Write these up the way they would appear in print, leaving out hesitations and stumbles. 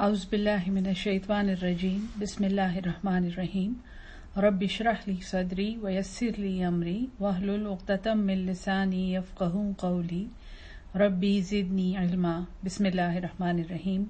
अऊज़ु बिल्लाहि मिनश शैतानिर रजीम बिस्मिल्लाहिर रहमानिर रहीम रब्बि इश्रह ली सदरी व यस्सिर ली अमरी वहलुल उक़्दतम मिन लिसानी यफ़क़हू क़ौली रब्बी ज़िदनी इल्मा। बिस्मिल्लाहिर रहमानिर रहीम।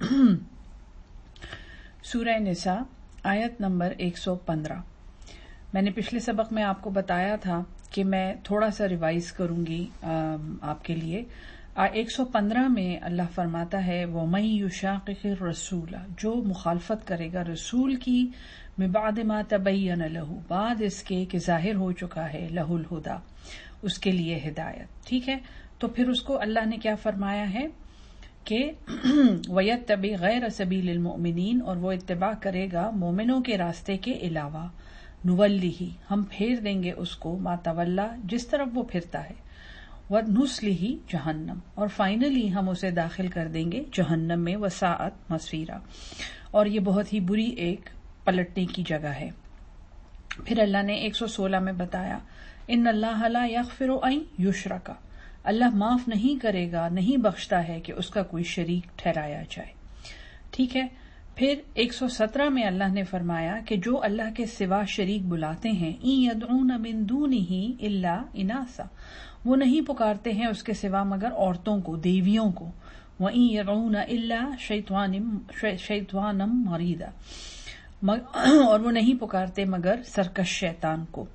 सूरह निसा आयत नंबर 115। मैंने पिछले सबक में आपको बताया था कि मैं थोड़ा सा रिवाइज करूंगी आपके लिए। 115 में अल्लाह फरमाता है वो मई युशाक़िक़िर रसूल, जो मुखालफत करेगा रसूल की, मिन बाद मा तबय्यन लहू, बाद इसके कि जाहिर हो चुका है, लहुल हुदा, उसके लिए हिदायत। ठीक है, तो फिर उसको अल्लाह ने क्या फरमाया है कि वयत्तबि गैर सबीलिल मुमिनीन, और वो इत्तिबा करेगा मोमिनों के रास्ते के अलावा, नुवल्लिही, हम फेर देंगे उसको, मा तवल्ला, जिस तरफ वो फिरता है, व नुस्लिही जहन्नम, और फाइनली हम उसे दाखिल कर देंगे जहन्नम में, वसाअत मसीरा, और ये बहुत ही बुरी एक पलटने की जगह है। फिर अल्लाह ने 116 में बताया इन्नल्लाह ला यग़फ़िरु अन युश्रका, अल्लाह माफ नहीं करेगा, नहीं बख्शता है कि उसका कोई शरीक ठहराया जाए। ठीक है, फिर 117 में अल्लाह ने फरमाया कि जो अल्लाह के सिवा शरीक बुलाते हैं, इन यदऊन मिन दूनिही इल्ला इनासा, वो नहीं पुकारते हैं उसके सिवा मगर औरतों को, देवियों को। व इन यदऊन इल्ला शैतानम मरीदा, और वो नहीं पुकारते मगर सरकश शैतान को।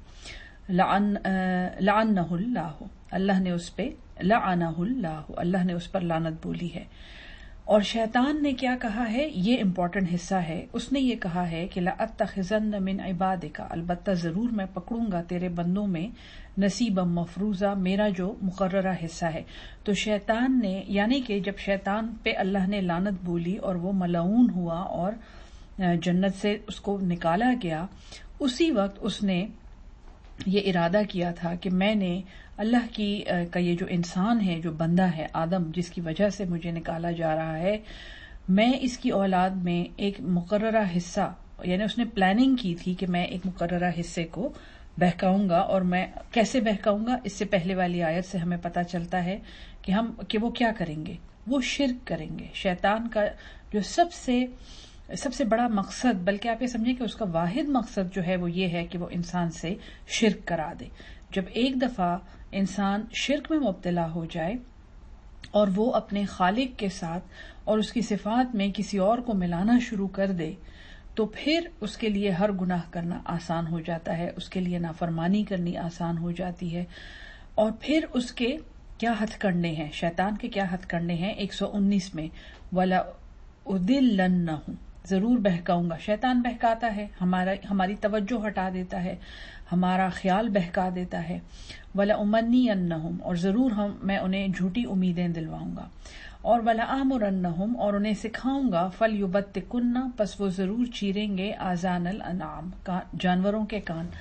लअन्नहुल्लाह, अल्लाह ने उस पे लअनहुल्लाह, अल्लाह ने उस पर लानत बोली है। और शैतान ने क्या कहा है, ये इम्पोर्टेंट हिस्सा है, उसने ये कहा है कि लअत्तखिज़न्न मिन इबादिका, अलबत्ता जरूर मैं पकड़ूंगा तेरे बंदों में, नसीबम मफरूजा, मेरा जो मुकर्ररा हिस्सा है। तो शैतान ने, यानी कि जब शैतान पे अल्लाह ने लानत बोली और वो मलऊन हुआ और जन्नत से उसको निकाला गया, उसी वक्त उसने ये इरादा किया था कि मैंने अल्लाह की का ये जो इंसान है, जो बंदा है आदम, जिसकी वजह से मुझे निकाला जा रहा है, मैं इसकी औलाद में एक मुकर्ररा हिस्सा, यानी उसने प्लानिंग की थी कि मैं एक मुकर्ररा हिस्से को बहकाऊंगा। और मैं कैसे बहकाऊंगा, इससे पहले वाली आयत से हमें पता चलता है कि वो क्या करेंगे, वो शिर्क करेंगे। शैतान का जो सबसे बड़ा मकसद, बल्कि आप ये समझें कि उसका वाहिद मकसद जो है वो ये है कि वो इंसान से शिर्क करा दे। जब एक दफा इंसान शिर्क में मुब्तला हो जाए और वो अपने खालिक के साथ और उसकी सिफात में किसी और को मिलाना शुरू कर दे, तो फिर उसके लिए हर गुनाह करना आसान हो जाता है, उसके लिए नाफरमानी करनी आसान हो जाती है। और फिर उसके क्या हथकंडे हैं, शैतान के क्या हथकंडे हैं, 119 में वला उदिल्लन्नहुम, जरूर बहकाऊंगा। शैतान बहकाता है, हमारी तवज्जो हटा देता है, हमारा ख्याल बहका देता है। वला उमन्नियन्नहुम, और जरूर मैं उन्हें झूठी उम्मीदें दिलवाऊंगा। और वला आमुरन्नहुम, और उन्हें सिखाऊंगा, फल युबत्तिकुन्ना, बस वो जरूर चीरेंगे, आजानल अनाम, जानवरों के कान।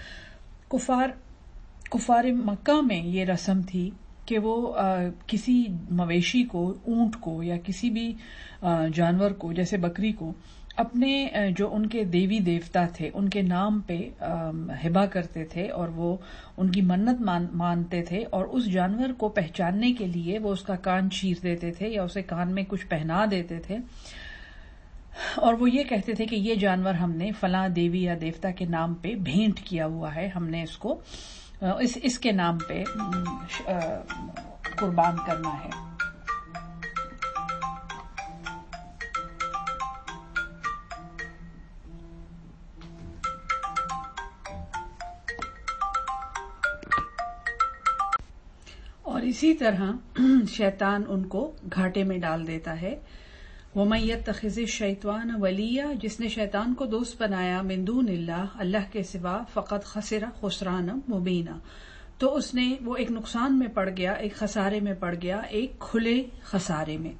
कुफार मक्का में ये रस्म थी कि वो किसी मवेशी को, ऊंट को या किसी भी जानवर को, जैसे बकरी को, अपने जो उनके देवी देवता थे उनके नाम पे हिबा करते थे और वो उनकी मन्नत मानते थे। और उस जानवर को पहचानने के लिए वो उसका कान चीर देते थे या उसे कान में कुछ पहना देते थे, और वो ये कहते थे कि ये जानवर हमने फलां देवी या देवता के नाम पे भेंट किया हुआ है, हमने इसको इसके नाम पे कुर्बान करना है। और इसी तरह शैतान उनको घाटे में डाल देता है। वमन यत्तखिज़ शैतान वलिया, जिसने शैतान को दोस्त बनाया, मिन दूनिल्लाह, अल्लाह के सिवा, फ़क़द खसिरा खुसराना मुबीना, तो उसने वो एक नुकसान में पड़ गया, एक खसारे में पड़ गया, एक खुले खसारे में।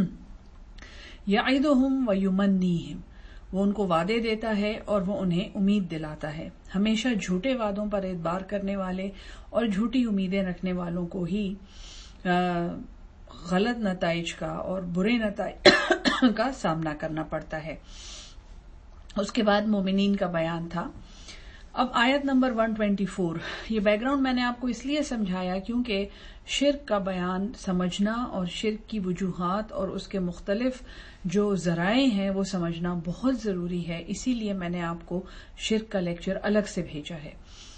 यइदुहुम व युमन्नीहिम, वो उनको वादे देता है और वो उन्हें उम्मीद दिलाता है। हमेशा झूठे वादों पर एतबार करने वाले और झूठी उम्मीदें रखने वालों को ही गलत नताइज का और बुरे नताइज का सामना करना पड़ता है। उसके बाद मोमिनीन का बयान था। अब आयत नंबर 124, ये बैकग्राउंड मैंने आपको इसलिए समझाया क्योंकि شرک کا بیان سمجھنا اور شرک کی وجوہات اور اس کے مختلف جو ذرائع ہیں وہ سمجھنا بہت ضروری ہے. اسی لیے میں نے آپ کو شرک کا لیکچر الگ سے بھیجا ہے.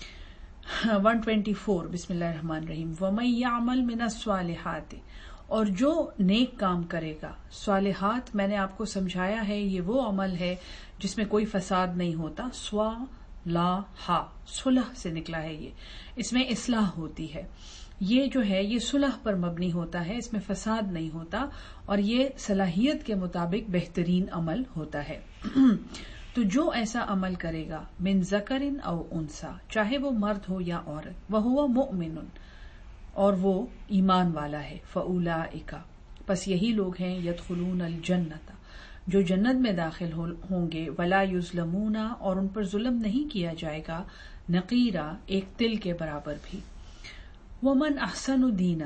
124 بسم اللہ الرحمن الرحیم. وَمَن يَعْمَلْ مِنَ الصَّالِحَاتِ، اور جو نیک کام کرے گا. صالحات میں نے آپ کو سمجھایا ہے یہ وہ عمل ہے جس میں کوئی فساد نہیں ہوتا. صلاح صلح سے نکلا ہے، اس میں اصلاح ہوتی ہے. یہ جو ہے یہ صلح پر مبنی ہوتا ہے، اس میں فساد نہیں ہوتا اور یہ صلاحیت کے مطابق بہترین عمل ہوتا ہے. تو جو ایسا عمل کرے گا من ذکر او انثی، چاہے وہ مرد ہو یا عورت، وہو مؤمن، اور وہ ایمان والا ہے، فاولئک، پس یہی لوگ ہیں، یدخلون الجنۃ، جو جنت میں داخل ہوں گے، ولا یظلمون، اور ان پر ظلم نہیں کیا جائے گا، نقیرا، ایک تل کے برابر بھی. ومن احسن دینا،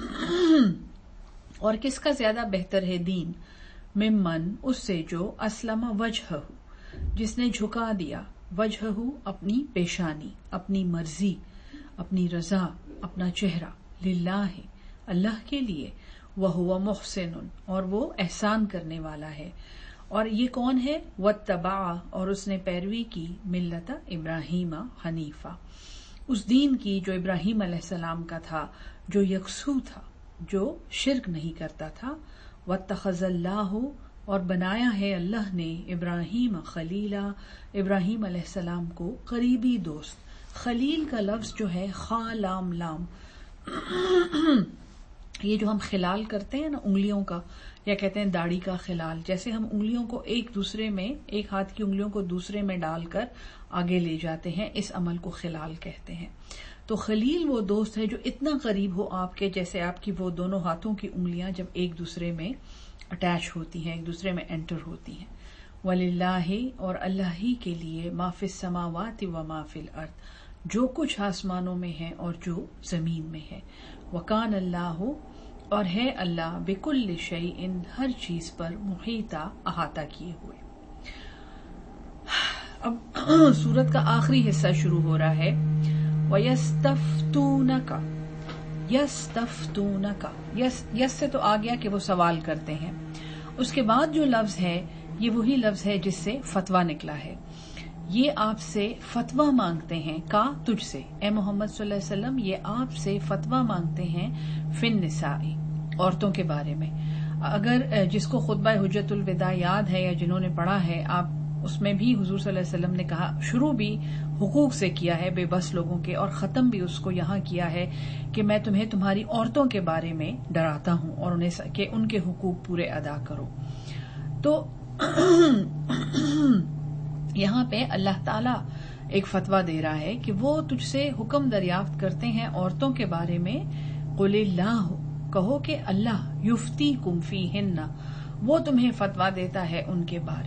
اور کس کا زیادہ بہتر ہے دین، ممن، اس سے جو اسلم وجہہ، جس نے جھکا دیا، وجہہ اپنی پیشانی، اپنی مرضی، اپنی رضا، اپنا چہرہ، للہ اللہ کے لیے، وہو محسن، اور وہ احسان کرنے والا ہے. اور یہ کون ہے؟ واتبع، اور اس نے پیروی کی، ملت ابراہیم حنیفہ، اس دین کی جو ابراہیم علیہ السلام کا تھا، جو یکسو تھا، جو شرک نہیں کرتا تھا. واتخذ اللہ، اور بنایا ہے اللہ نے، ابراہیم خلیلا، ابراہیم علیہ السلام کو قریبی دوست. خلیل کا لفظ جو ہے خا لام لام، یہ جو ہم خلال کرتے ہیں نا انگلیوں کا، یا کہتے ہیں داڑھی کا خلال، جیسے ہم انگلیوں کو ایک دوسرے میں، ایک ہاتھ کی انگلیوں کو دوسرے میں ڈال کر آگے لے جاتے ہیں، اس عمل کو خلال کہتے ہیں. تو خلیل وہ دوست ہے جو اتنا قریب ہو آپ کے، جیسے آپ کی وہ دونوں ہاتھوں کی انگلیاں جب ایک دوسرے میں اٹیچ ہوتی ہیں، ایک دوسرے میں انٹر ہوتی ہیں. وَلِلَّهِ، اور اللہ ہی کے لیے، مَا فِي السَّمَاوَاتِ وَمَا فِي الْأَرْضِ، جو کچھ آسمانوں میں ہے اور جو زمین میں ہے. وَكَانَ اللَّهُ، اور ہے اللہ، بِكُلِّ شَيْءٍ، ہر چیز پر، مُحِيطًا، احاطہ کیے ہوئے. اب سورت کا آخری حصہ شروع ہو رہا ہے. وَيَسْتَفْتُونَكَ، یستفتونک، یس سے تو آ گیا کہ وہ سوال کرتے ہیں. اس کے بعد جو لفظ ہے یہ وہی لفظ ہے جس سے فتویٰ نکلا ہے. یہ آپ سے فتویٰ مانگتے ہیں، کا تجھ سے، اے محمد صلی اللہ علیہ وسلم، یہ آپ سے فتویٰ مانگتے ہیں فی النساء، عورتوں کے بارے میں. اگر جس کو خطبہ حجت الوداع یاد ہے یا جنہوں نے پڑھا ہے، آپ اس میں بھی حضور صلی اللہ علیہ وسلم نے کہا، شروع بھی حقوق سے کیا ہے بے بس لوگوں کے، اور ختم بھی اس کو یہاں کیا ہے کہ میں تمہیں تمہاری عورتوں کے بارے میں ڈراتا ہوں اور انہیں کہ ان کے حقوق پورے ادا کرو. تو یہاں پہ اللہ تعالیٰ ایک فتویٰ دے رہا ہے کہ وہ تجھ سے حکم دریافت کرتے ہیں عورتوں کے بارے میں. قل اللہ، کہو کہ اللہ، یفتیکم فیہن، وہ تمہیں فتویٰ دیتا ہے ان کے بارے.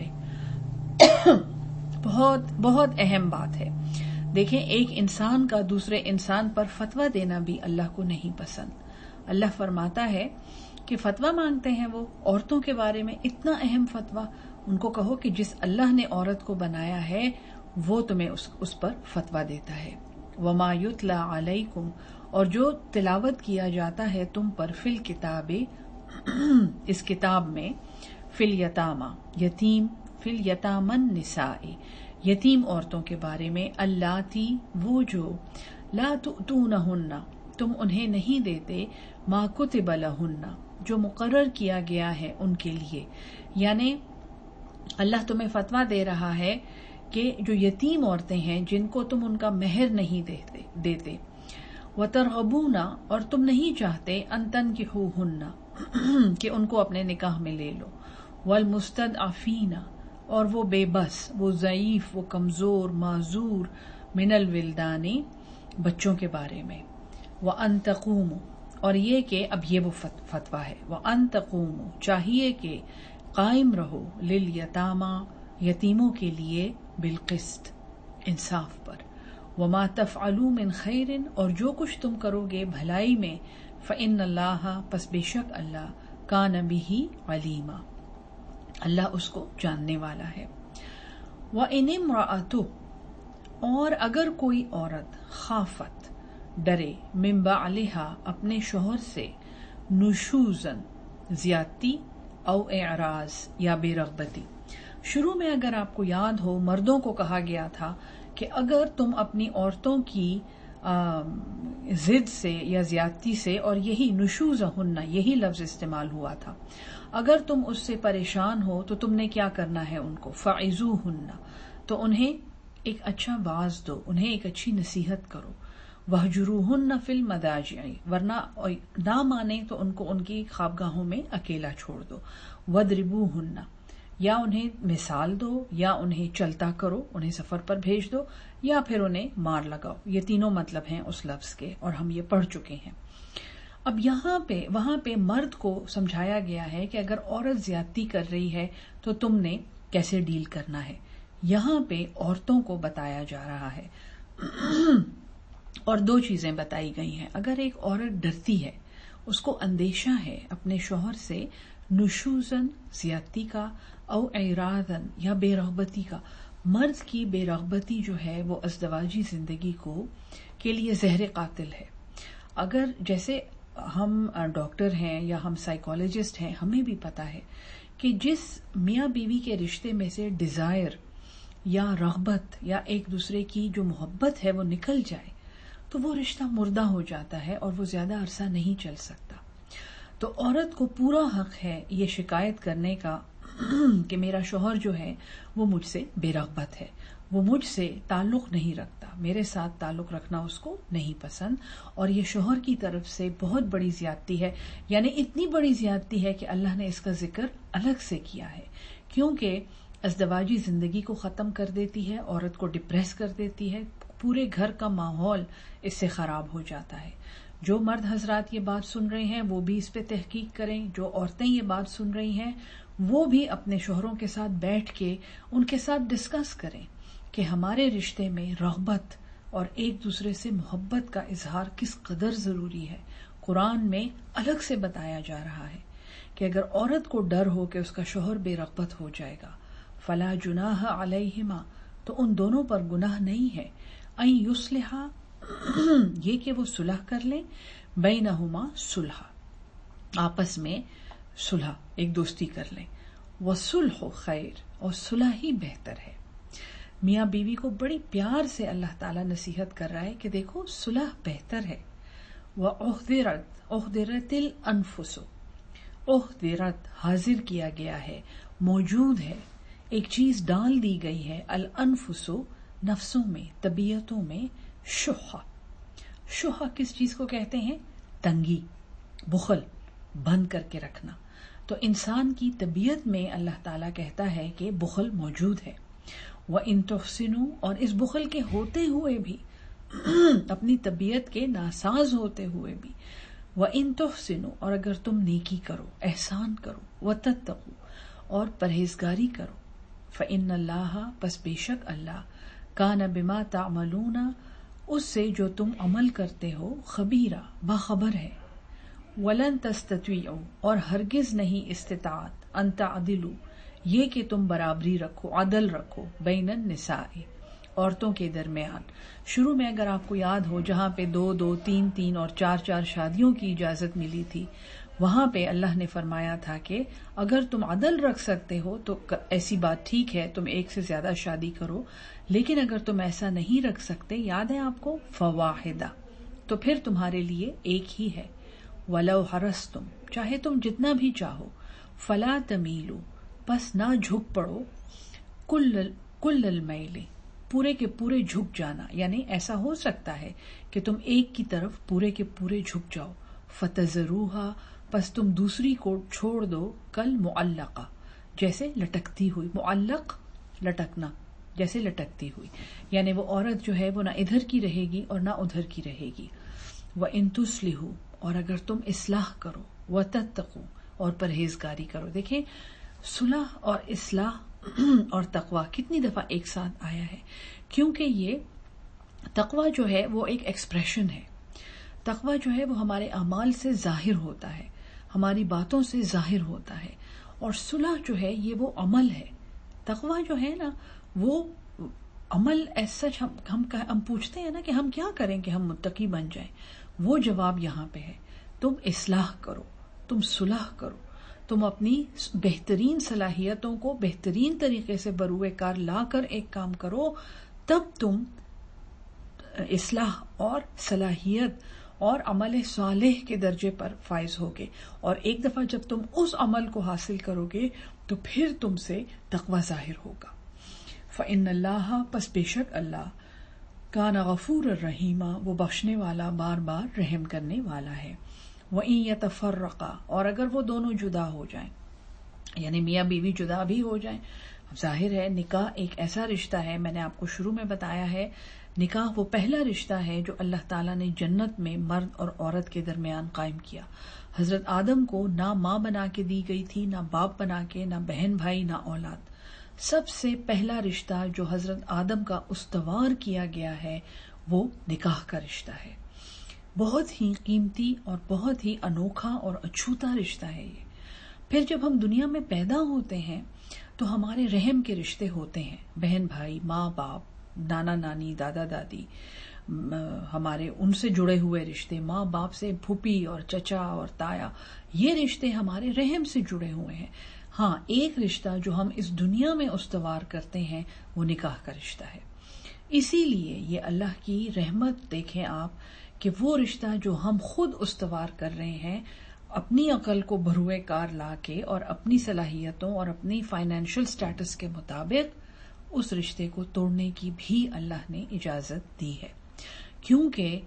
بہت بہت اہم بات ہے. دیکھیں، ایک انسان کا دوسرے انسان پر فتویٰ دینا بھی اللہ کو نہیں پسند. اللہ فرماتا ہے کہ فتویٰ مانگتے ہیں وہ عورتوں کے بارے میں، اتنا اہم فتویٰ. ان کو کہو کہ جس اللہ نے عورت کو بنایا ہے وہ تمہیں اس پر فتویٰ دیتا ہے. وما یتلی علیکم، اور جو تلاوت کیا جاتا ہے تم پر، فی الکتاب، اس کتاب میں، فی الیتامی، یتیم، فی الیتامی النساء، یتیم عورتوں کے بارے میں، اللاتی، وہ جو، لا تؤتونہن، تم انہیں نہیں دیتے، ما کتب لہن، جو مقرر کیا گیا ہے ان کے لیے. یعنی اللہ تمہیں فتویٰ دے رہا ہے کہ جو یتیم عورتیں ہیں جن کو تم ان کا مہر نہیں دیتے، وترغبون، اور تم نہیں چاہتے، ان تنکحوہن، کہ ان کو اپنے نکاح میں لے لو، والمستضعفین، اور وہ بے بس، وہ ضعیف، وہ کمزور، معذور، من الولدان، بچوں کے بارے میں. وَأَن تَقُومُوا، اور یہ کہ اب یہ وہ فتویٰ ہے، وَأَن تَقُومُوا، چاہیے کہ قائم رہو، لِلْيَتَامَى، یتیموں کے لیے، بالقسط، انصاف پر. وَمَا تَفْعَلُوا مِنْ خَيْرٍ، اور جو کچھ تم کرو گے بھلائی میں، فَإِنَّ اللَّهَ، پس بے شک اللہ، كَانَ بِهِ عَلِيمًا، اللہ اس کو جاننے والا ہے. وَإِنِ امْرَأَةٌ، اور اگر کوئی عورت، خافت، ڈرے، من بعلہا اپنے شوہر سے، نشوزن زیادتی، او اعراض یا بے رغبتی. شروع میں اگر آپ کو یاد ہو مردوں کو کہا گیا تھا کہ اگر تم اپنی عورتوں کی ضد سے یا زیادتی سے، اور یہی نشوزہن یہی لفظ استعمال ہوا تھا، اگر تم اس سے پریشان ہو تو تم نے کیا کرنا ہے ان کو، فعظوہن تو انہیں ایک اچھا واعظ دو، انہیں ایک اچھی نصیحت کرو، وہجروہن فی المضاجع ورنہ نہ مانے تو ان کو ان کی خوابگاہوں میں اکیلا چھوڑ دو، وضربوہن یا انہیں مثال دو، یا انہیں چلتا کرو، انہیں سفر پر بھیج دو، یا پھر انہیں مار لگاؤ. یہ تینوں مطلب ہیں اس لفظ کے، اور ہم یہ پڑھ چکے ہیں. اب وہاں پہ مرد کو سمجھایا گیا ہے کہ اگر عورت زیادتی کر رہی ہے تو تم نے کیسے ڈیل کرنا ہے. یہاں پہ عورتوں کو بتایا جا رہا ہے اور دو چیزیں بتائی گئی ہیں. اگر ایک عورت ڈرتی ہے، اس کو اندیشہ ہے اپنے شوہر سے نشوزن زیادتی کا، او اعراضن یا بے رغبتی کا. مرد کی بے رغبتی جو ہے وہ ازدواجی زندگی کے لیے زہر قاتل ہے. اگر جیسے ہم ڈاکٹر ہیں یا ہم سائیکالوجسٹ ہیں، ہمیں بھی پتا ہے کہ جس میاں بیوی کے رشتے میں سے ڈیزائر یا رغبت یا ایک دوسرے کی جو محبت ہے وہ نکل جائے تو وہ رشتہ مردہ ہو جاتا ہے اور وہ زیادہ عرصہ نہیں چل سکتا. تو عورت کو پورا حق ہے یہ شکایت کرنے کا کہ میرا شوہر جو ہے وہ مجھ سے بے رغبت ہے، وہ مجھ سے تعلق نہیں رکھتا، میرے ساتھ تعلق رکھنا اس کو نہیں پسند، اور یہ شوہر کی طرف سے بہت بڑی زیادتی ہے. یعنی اتنی بڑی زیادتی ہے کہ اللہ نے اس کا ذکر الگ سے کیا ہے، کیونکہ ازدواجی زندگی کو ختم کر دیتی ہے، عورت کو ڈپریس کر دیتی ہے، پورے گھر کا ماحول اس سے خراب ہو جاتا ہے. جو مرد حضرات یہ بات سن رہے ہیں وہ بھی اس پہ تحقیق کریں، جو عورتیں یہ بات سن رہی ہیں وہ بھی اپنے شوہروں کے ساتھ بیٹھ کے ان کے ساتھ ڈسکس کریں کہ ہمارے رشتے میں رغبت اور ایک دوسرے سے محبت کا اظہار کس قدر ضروری ہے. قرآن میں الگ سے بتایا جا رہا ہے کہ اگر عورت کو ڈر ہو کہ اس کا شوہر بے رغبت ہو جائے گا، فلا جناح علیہما تو ان دونوں پر گناہ نہیں ہے، ان یصلحا یہ کہ وہ صلح کر لیں، بینہما صلح آپس میں صلح ایک دوستی کر لیں، وصلح خیر اور صلح ہی بہتر ہے. میاں بیوی کو بڑی پیار سے اللہ تعالیٰ نصیحت کر رہا ہے کہ دیکھو صلح بہتر ہے. وَأُحْضِرَتِ الْأَنفُسُ احضرت حاضر کیا گیا ہے، موجود ہے، ایک چیز ڈال دی گئی ہے، الانفس نفسوں میں، طبیعتوں میں، شح کس چیز کو کہتے ہیں؟ تنگی، بخل، بند کر کے رکھنا. تو انسان کی طبیعت میں اللہ تعالیٰ کہتا ہے کہ بخل موجود ہے. وَإِن تُحْسِنُوا اور اس بخل کے ہوتے ہوئے بھی اپنی طبیعت کے ناساز ہوتے ہوئے بھی، وَإِن تُحْسِنُوا اور اگر تم نیکی کرو، احسان کرو، وَتَتَّقُوا اور پرہیزگاری کرو، فَإِنَّ اللَّهَ پس بے شک اللہ، كَانَ بِمَا تَعْمَلُونَ اس سے جو تم عمل کرتے ہو، خبیرہ باخبر ہے. وَلَن تَسْتَطِيعُوا اور ہرگز نہیں استطاعت، أَن تَعْدِلُوا یہ کہ تم برابری رکھو، عدل رکھو، بین النساء عورتوں کے درمیان. شروع میں اگر آپ کو یاد ہو جہاں پہ 2-2 3-3 اور 4-4 شادیوں کی اجازت ملی تھی، وہاں پہ اللہ نے فرمایا تھا کہ اگر تم عدل رکھ سکتے ہو تو ایسی بات ٹھیک ہے، تم ایک سے زیادہ شادی کرو، لیکن اگر تم ایسا نہیں رکھ سکتے، یاد ہے آپ کو، فواحدہ تو پھر تمہارے لیے ایک ہی ہے. وَلَوْ حَرَصْتُمْ چاہے تم جتنا بھی چاہو، فَلَا تَمِيلُوا پس نہ جھک پڑو، کل المیل پورے کے پورے جھک جانا. یعنی ایسا ہو سکتا ہے کہ تم ایک کی طرف پورے کے پورے جھک جاؤ، فَتَذَرُوهَا پس تم دوسری کو چھوڑ دو، کل معلقہ جیسے لٹکتی ہوئی، معلق لٹکنا جیسے لٹکتی ہوئی. یعنی وہ عورت جو ہے وہ نہ ادھر کی رہے گی اور نہ ادھر کی رہے گی. وَإِن تُصْلِحُوا اور اگر تم اصلاح کرو، وَتَتَّقُوا اور پرہیزگاری کرو. دیکھیں صلح اور اصلاح اور تقوی کتنی دفعہ ایک ساتھ آیا ہے، کیونکہ یہ تقوی جو ہے وہ ایک ایکسپریشن ہے. تقوی جو ہے وہ ہمارے اعمال سے ظاہر ہوتا ہے، ہماری باتوں سے ظاہر ہوتا ہے، اور صلح جو ہے یہ وہ عمل ہے. تقوی جو ہے نا وہ عمل ایز سچ ہم پوچھتے ہیں نا کہ ہم کیا کریں کہ ہم متقی بن جائیں. وہ جواب یہاں پہ ہے، تم اصلاح کرو، تم صلح کرو، تم اپنی بہترین صلاحیتوں کو بہترین طریقے سے بروئے کار لا کر ایک کام کرو، تب تم اصلاح اور صلاحیت اور عمل صالح کے درجے پر فائز ہوگے. اور ایک دفعہ جب تم اس عمل کو حاصل کرو گے تو پھر تم سے تقوی ظاہر ہوگا. فإن اللہ، پس بے شک اللہ، کان غفور الرحیم، وہ بخشنے والا بار بار رحم کرنے والا ہے. وَإِن يَتَفَرَّقَا، اور اگر وہ دونوں جدا ہو جائیں، یعنی میاں بیوی جدا بھی ہو جائیں. ظاہر ہے نکاح ایک ایسا رشتہ ہے، میں نے آپ کو شروع میں بتایا ہے، نکاح وہ پہلا رشتہ ہے جو اللہ تعالیٰ نے جنت میں مرد اور عورت کے درمیان قائم کیا. حضرت آدم کو نہ ماں بنا کے دی گئی تھی، نہ باپ بنا کے، نہ بہن بھائی، نہ اولاد. سب سے پہلا رشتہ جو حضرت آدم کا استوار کیا گیا ہے وہ نکاح کا رشتہ ہے. بہت ہی قیمتی اور بہت ہی انوکھا اور اچھوتا رشتہ ہے یہ. پھر جب ہم دنیا میں پیدا ہوتے ہیں تو ہمارے رحم کے رشتے ہوتے ہیں، بہن بھائی، ماں باپ، نانا نانی، دادا دادی، ہمارے ان سے جڑے ہوئے رشتے، ماں باپ سے پھوپھی اور چچا اور تایا، یہ رشتے ہمارے رحم سے جڑے ہوئے ہیں. ہاں، ایک رشتہ جو ہم اس دنیا میں استوار کرتے ہیں وہ نکاح کا رشتہ ہے. اسی لیے یہ اللہ کی رحمت دیکھیں آپ کہ وہ رشتہ جو ہم خود استوار کر رہے ہیں اپنی عقل کو بھروئے کار لا کے اور اپنی صلاحیتوں اور اپنی فائنینشل سٹیٹس کے مطابق، اس رشتے کو توڑنے کی بھی اللہ نے اجازت دی ہے. کیونکہ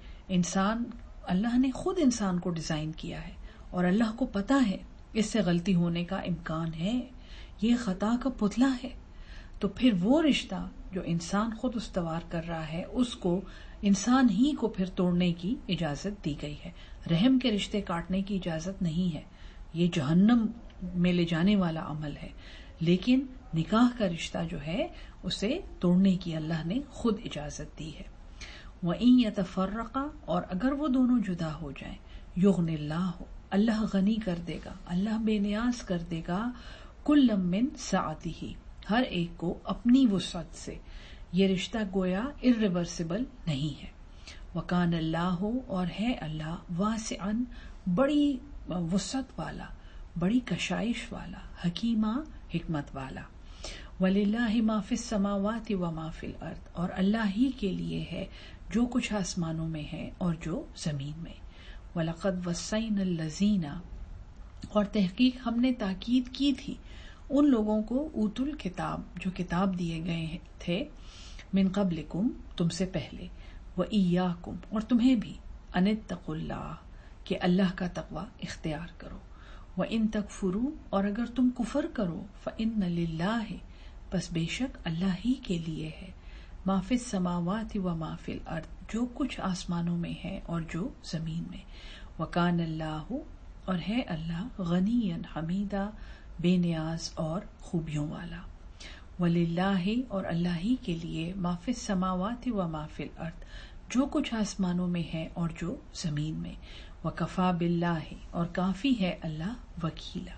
اللہ نے خود انسان کو ڈیزائن کیا ہے اور اللہ کو پتا ہے اس سے غلطی ہونے کا امکان ہے، یہ خطا کا پتلا ہے. تو پھر وہ رشتہ جو انسان خود استوار کر رہا ہے اس کو انسان ہی کو پھر توڑنے کی اجازت دی گئی ہے. رحم کے رشتے کاٹنے کی اجازت نہیں ہے، یہ جہنم میں لے جانے والا عمل ہے. لیکن نکاح کا رشتہ جو ہے اسے توڑنے کی اللہ نے خود اجازت دی ہے. وَإِن يَتَفَرَّقَا، اور اگر وہ دونوں جدا ہو جائیں، یغنِ اللہ، اللہ غنی کر دے گا، اللہ بے نیاز کر دے گا، کُلًّا مِّن سَعَتِهِ، ہر ایک کو اپنی وسعت سے. یہ رشتہ گویا irreversible نہیں ہے. وَكَانَ اللَّهُ، اور ہے اللہ، واسعاً، بڑی وسعت والا، بڑی کشائش والا، حکیمہ، حکمت والا. وَلِلَّهِ مَا فِي السَّمَاوَاتِ وَمَا فِي الْأَرْضِ، اور اللہ ہی کے لیے ہے جو کچھ آسمانوں میں ہے اور جو زمین میں. وَلَقَدْ وَصَّيْنَا الَّذِينَ، اور تحقیق ہم نے تاکید کی تھی ان لوگوں کو، اوتوا الکتاب، جو کتاب دیے گئے تھے، من قبلکم، تم سے پہلے، وَإِيَّاكُمْ، اور تمہیں بھی، أَنِ اتَّقُوا اللَّهَ، کہ اللہ کا تقوی اختیار کرو. وَإِن تَكْفُرُوا، اور اگر تم کفر کرو، فَإِنَّ لِلَّهِ، پس بے شک اللہ ہی کے لیے ہے، ما فی السماوات وما فی الارض، جو کچھ آسمانوں میں ہے اور جو زمین میں. وکان اللہ، اور ہے اللہ، غنی حمیدہ، بے نیاز اور خوبیوں والا. وللہ، اور اللہ ہی کے لیے، ما فی السماوات وما فی الارض، جو کچھ آسمانوں میں ہے اور جو زمین میں. وکفا باللہ، اور کافی ہے اللہ، وکیلا،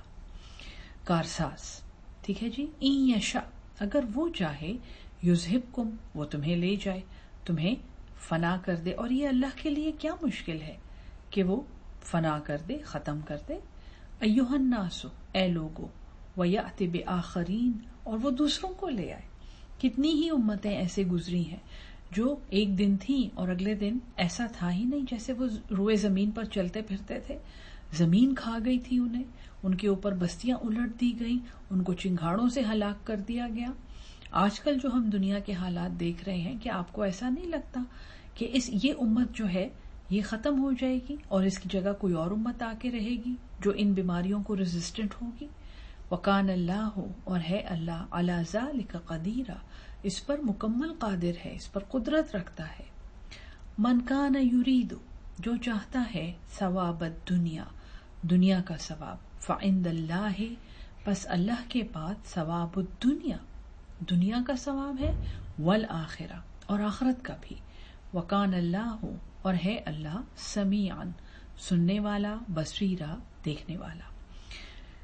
کارساز. ٹھیک ہے جی. ان یشاء، اگر وہ چاہے، یذہبکم، وہ تمہیں لے جائے، تمہیں فنا کر دے. اور یہ اللہ کے لیے کیا مشکل ہے کہ وہ فنا کر دے، ختم کر دے. ایھا الناس، اے لوگو، ویأتی بآخرین، اور وہ دوسروں کو لے آئے. کتنی ہی امتیں ایسے گزری ہیں جو ایک دن تھیں اور اگلے دن ایسا تھا ہی نہیں، جیسے وہ روئے زمین پر چلتے پھرتے تھے. زمین کھا گئی تھی انہیں، ان کے اوپر بستیاں الٹ دی گئیں، ان کو چنگھاڑوں سے ہلاک کر دیا گیا. آج کل جو ہم دنیا کے حالات دیکھ رہے ہیں، کہ آپ کو ایسا نہیں لگتا کہ یہ امت جو ہے یہ ختم ہو جائے گی اور اس کی جگہ کوئی اور امت آ کے رہے گی جو ان بیماریوں کو ریزسٹنٹ ہوگی. وکان اللہ، اور ہے اللہ، علی ذلک قدیرا، اس پر مکمل قادر ہے، اس پر قدرت رکھتا ہے. من کان یرید، جو چاہتا ہے، ثواب الدنیا، دنیا کا ثواب، فعند اللہ، پس اللہ کے پاس، ثواب الدنیا، دنیا کا ثواب ہے، والآخرہ، اور آخرت کا بھی. وکان اللہ، اور ہے اللہ، سمیعا، سننے والا، بصیرا، دیکھنے والا.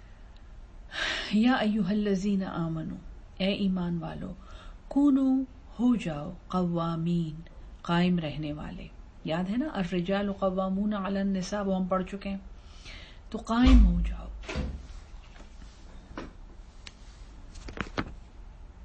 یا ایھا الذین آمنوا، اے ایمان والو، کونو، ہو جاؤ قوامین، قائم رہنے والے. یاد ہے نا الرجال قوامون علی النساء، وہ ہم پڑھ چکے ہیں. تو قائم ہو جاؤ.